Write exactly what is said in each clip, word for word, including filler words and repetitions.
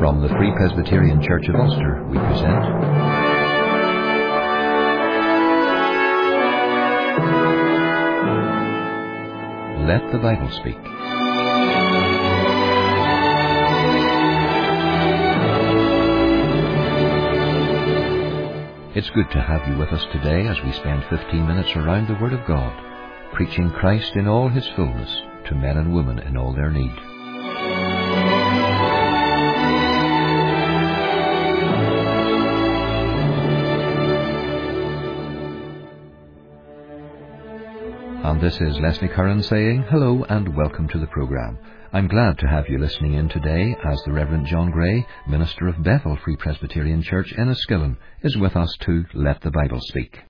From the Free Presbyterian Church of Ulster, we present Let the Bible Speak. It's good to have you with us today as we spend fifteen minutes around the Word of God, preaching Christ in all His fullness to men and women in all their need. And this is Leslie Curran saying hello and welcome to the programme. I'm glad to have you listening in today as the Reverend John Gray, minister of Bethel Free Presbyterian Church in Enniskillen, is with us to Let the Bible Speak.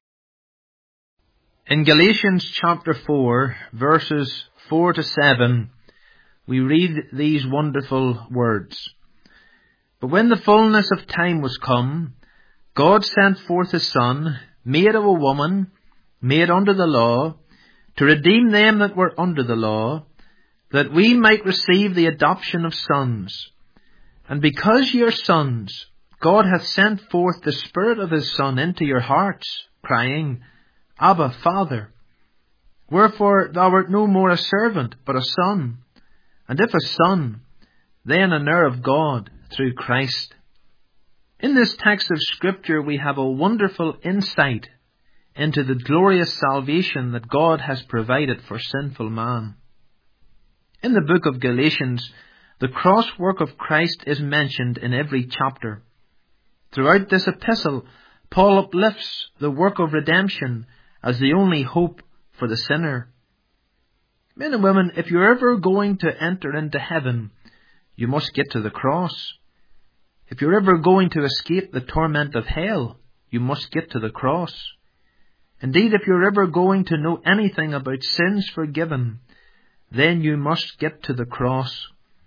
In Galatians chapter four, verses four to seven, we read these wonderful words. But when the fullness of time was come, God sent forth His Son, made of a woman, made under the law, to redeem them that were under the law, that we might receive the adoption of sons. And because ye are sons, God hath sent forth the Spirit of His Son into your hearts, crying, Abba, Father. Wherefore thou art no more a servant, but a son. And if a son, then an heir of God through Christ. In this text of Scripture we have a wonderful insight into the glorious salvation that God has provided for sinful man. In the book of Galatians, the cross work of Christ is mentioned in every chapter. Throughout this epistle, Paul uplifts the work of redemption as the only hope for the sinner. Men and women, if you're ever going to enter into heaven, you must get to the cross. If you're ever going to escape the torment of hell, you must get to the cross. Indeed, if you're ever going to know anything about sins forgiven, then you must get to the cross.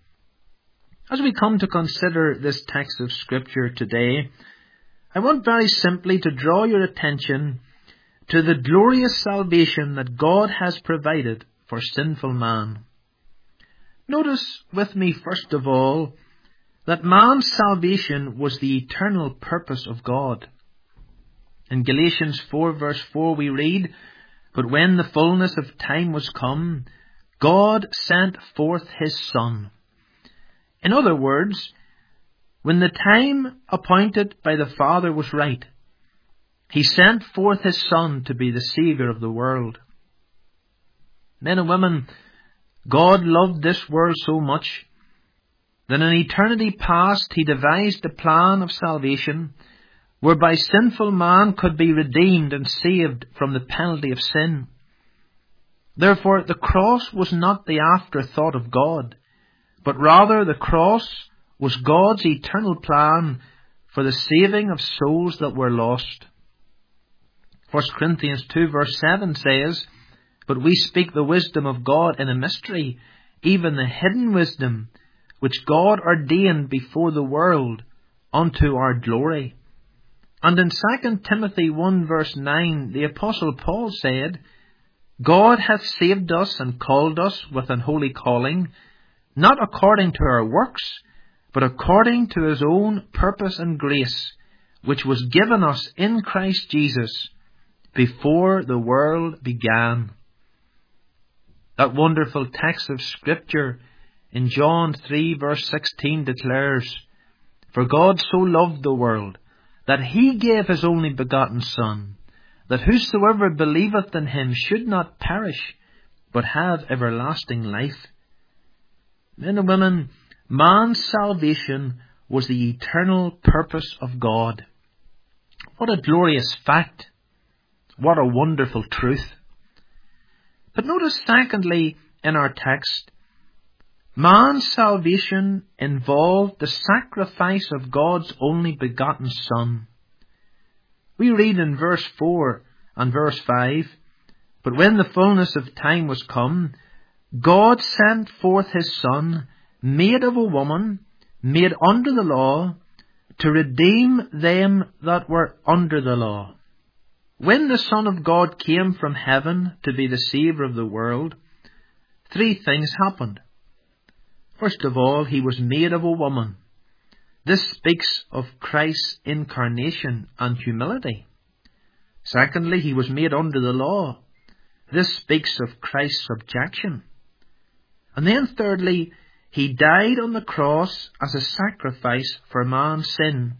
As we come to consider this text of Scripture today, I want very simply to draw your attention to the glorious salvation that God has provided for sinful man. Notice with me, first of all, that man's salvation was the eternal purpose of God. In Galatians four verse four we read, But when the fullness of time was come, God sent forth His Son. In other words, when the time appointed by the Father was right, He sent forth His Son to be the Saviour of the world. Men and women, God loved this world so much that in eternity past He devised a plan of salvation whereby sinful man could be redeemed and saved from the penalty of sin. Therefore, the cross was not the afterthought of God, but rather the cross was God's eternal plan for the saving of souls that were lost. First Corinthians two verse seven says, But we speak the wisdom of God in a mystery, even the hidden wisdom, which God ordained before the world unto our glory. And in Second Timothy one verse nine, the Apostle Paul said, God hath saved us and called us with an holy calling, not according to our works, but according to His own purpose and grace, which was given us in Christ Jesus before the world began. That wonderful text of Scripture in John three verse sixteen declares, For God so loved the world, that He gave His only begotten Son, that whosoever believeth in Him should not perish, but have everlasting life. Men and women, man's salvation was the eternal purpose of God. What a glorious fact! What a wonderful truth! But notice secondly in our text, man's salvation involved the sacrifice of God's only begotten Son. We read in verse four and verse five, But when the fullness of time was come, God sent forth His Son, made of a woman, made under the law, to redeem them that were under the law. When the Son of God came from heaven to be the Saviour of the world, three things happened. First of all, He was made of a woman. This speaks of Christ's incarnation and humility. Secondly, he was made under the law. This speaks of Christ's subjection. And then thirdly, he died on the cross as a sacrifice for man's sin.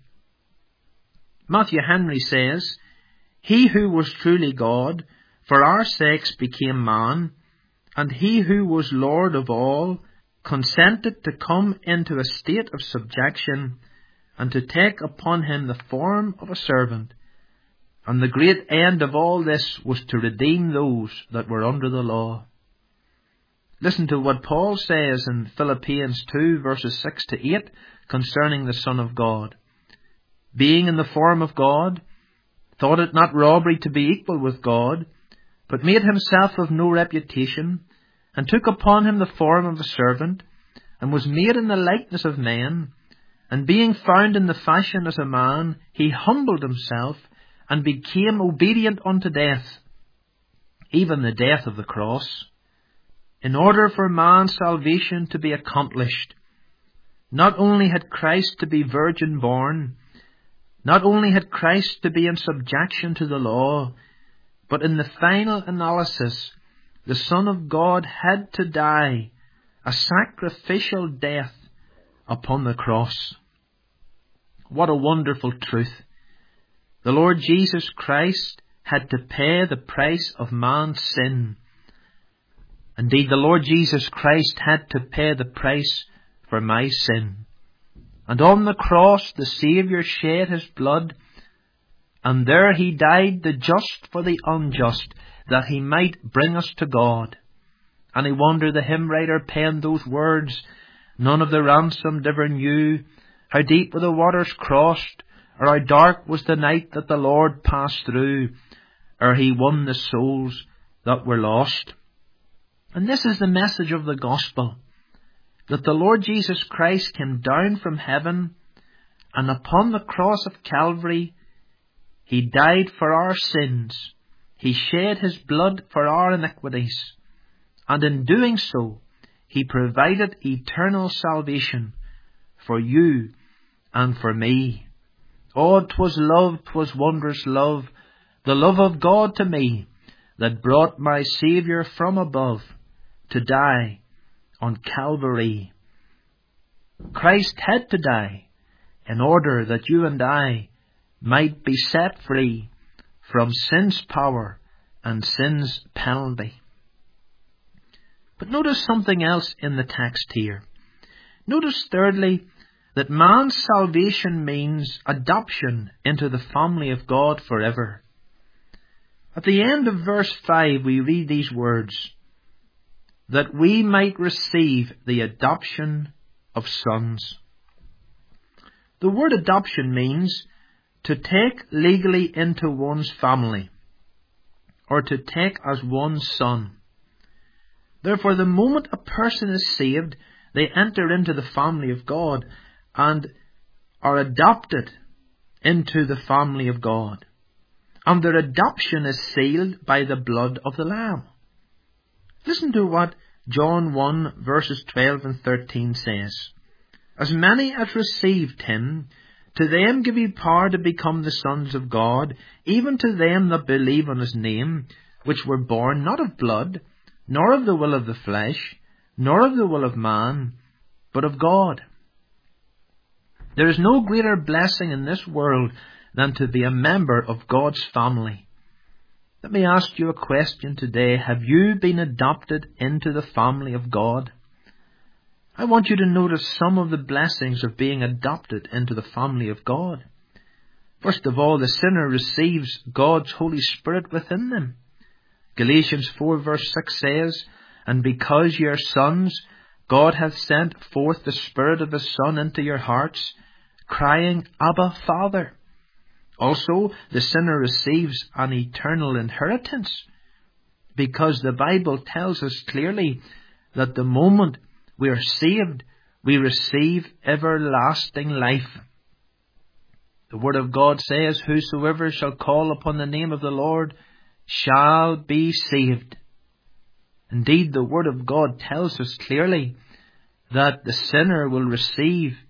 Matthew Henry says, "He who was truly God, for our sakes became man, and he who was Lord of all, consented to come into a state of subjection, and to take upon him the form of a servant. And the great end of all this was to redeem those that were under the law." Listen to what Paul says in Philippians two, verses six to eight, concerning the Son of God. "Being in the form of God, thought it not robbery to be equal with God, but made himself of no reputation, and took upon him the form of a servant, and was made in the likeness of men. And being found in the fashion as a man, he humbled himself, and became obedient unto death, even the death of the cross, in order for man's salvation to be accomplished. Not only had Christ to be virgin born, not only had Christ to be in subjection to the law, but in the final analysis, the Son of God had to die a sacrificial death upon the cross. What a wonderful truth. The Lord Jesus Christ had to pay the price of man's sin. Indeed, the Lord Jesus Christ had to pay the price for my sin. And on the cross, the Saviour shed his blood, and there he died, the just for the unjust, that he might bring us to God. And I wonder the hymn writer penned those words, "None of the ransomed ever knew how deep were the waters crossed, or how dark was the night that the Lord passed through, ere he won the souls that were lost." And this is the message of the gospel, that the Lord Jesus Christ came down from heaven, and upon the cross of Calvary, he died for our sins. He shed his blood for our iniquities. And in doing so, he provided eternal salvation for you and for me. Oh, 'twas love, 'twas wondrous love, the love of God to me, that brought my Saviour from above to die on Calvary. Christ had to die in order that you and I might be set free from sin's power and sin's penalty. But notice something else in the text here. Notice thirdly that man's salvation means adoption into the family of God forever. At the end of verse five we read these words, "that we might receive the adoption of sons." The word adoption means to take legally into one's family, or to take as one's son. Therefore, the moment a person is saved, they enter into the family of God and are adopted into the family of God. And their adoption is sealed by the blood of the Lamb. Listen to what John one verses twelve and thirteen says. "As many as received him, to them give he power to become the sons of God, even to them that believe on his name, which were born not of blood, nor of the will of the flesh, nor of the will of man, but of God." There is no greater blessing in this world than to be a member of God's family. Let me ask you a question today. Have you been adopted into the family of God? I want you to notice some of the blessings of being adopted into the family of God. First of all, the sinner receives God's Holy Spirit within them. Galatians four verse six says, "And because ye are sons, God hath sent forth the Spirit of his Son into your hearts, crying, Abba, Father." Also, the sinner receives an eternal inheritance, because the Bible tells us clearly that the moment we are saved, we receive everlasting life. The Word of God says, "Whosoever shall call upon the name of the Lord shall be saved." Indeed, the Word of God tells us clearly that the sinner will receive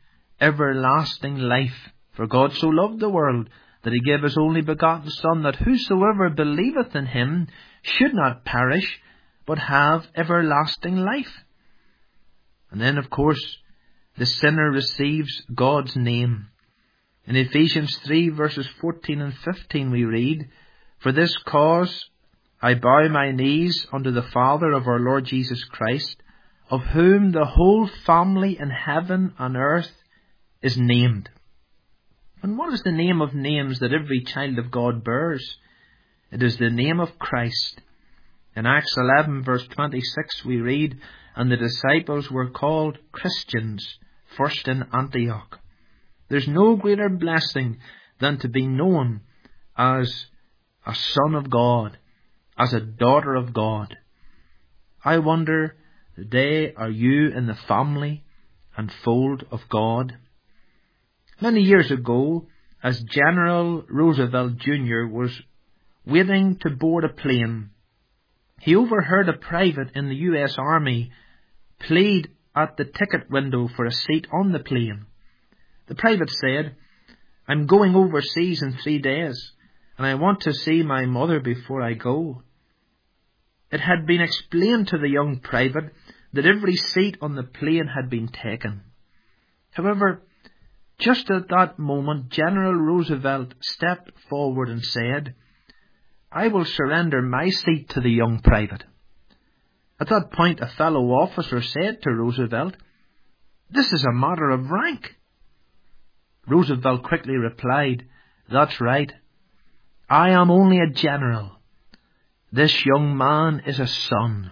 everlasting life. For God so loved the world that he gave his only begotten Son, that whosoever believeth in him should not perish, but have everlasting life. And then, of course, the sinner receives God's name. In Ephesians three, verses fourteen and fifteen, we read, For this cause I bow my knees unto the Father of our Lord Jesus Christ, of whom the whole family in heaven and earth is named. And what is the name of names that every child of God bears? It is the name of Christ. In Acts eleven, verse twenty-six, we read, And the disciples were called Christians, first in Antioch. There's no greater blessing than to be known as a son of God, as a daughter of God. I wonder, today, are you in the family and fold of God? Many years ago, as General Roosevelt Junior was waiting to board a plane, he overheard a private in the U S Army plead at the ticket window for a seat on the plane. The private said, I'm going overseas in three days, and I want to see my mother before I go. It had been explained to the young private that every seat on the plane had been taken. However, just at that moment, General Roosevelt stepped forward and said, I will surrender my seat to the young private. At that point, a fellow officer said to Roosevelt, This is a matter of rank. Roosevelt quickly replied, That's right. I am only a general. This young man is a son.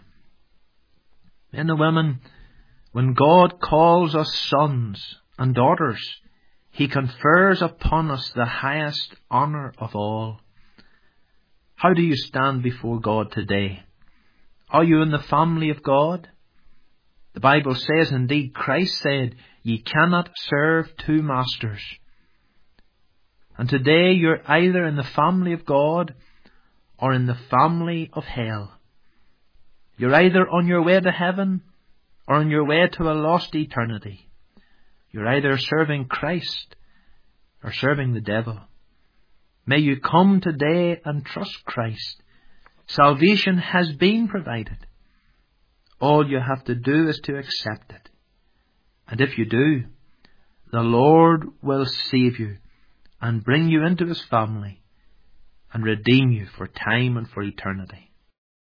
Men and women, when God calls us sons and daughters, he confers upon us the highest honour of all. How do you stand before God today? Are you in the family of God? The Bible says, indeed, Christ said, Ye cannot serve two masters. And today you're either in the family of God or in the family of hell. You're either on your way to heaven or on your way to a lost eternity. You're either serving Christ or serving the devil. May you come today and trust Christ. Salvation has been provided. All you have to do is to accept it. And if you do, the Lord will save you and bring you into his family and redeem you for time and for eternity.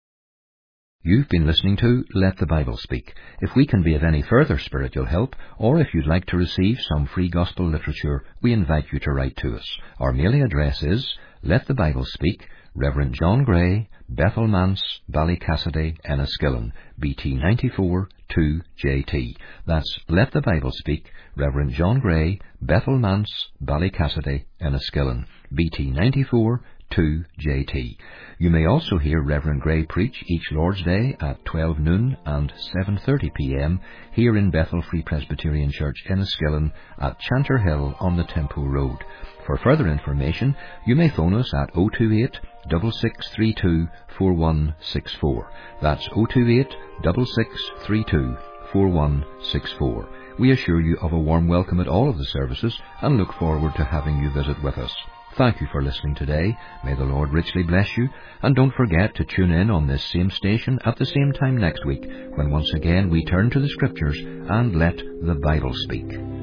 You've been listening to Let the Bible Speak. If we can be of any further spiritual help, or if you'd like to receive some free gospel literature, we invite you to write to us. Our mailing address is Let the Bible Speak, Reverend John Gray, Bethel Manse, Ballycassidy, Enniskillen, B T ninety-four two J T. That's Let the Bible Speak, Reverend John Gray, Bethel Manse, Ballycassidy, Enniskillen, B T ninety-four two J T. You may also hear Reverend Gray preach each Lord's Day at twelve noon and seven thirty p m here in Bethel Free Presbyterian Church, Enniskillen, at Chanter Hill on the Temple Road. For further information, you may phone us at oh two eight, six six three two, four one six four. That's oh two eight, six six three two, four one six four. We assure you of a warm welcome at all of the services and look forward to having you visit with us. Thank you for listening today. May the Lord richly bless you. And don't forget to tune in on this same station at the same time next week, when once again we turn to the Scriptures and let the Bible speak.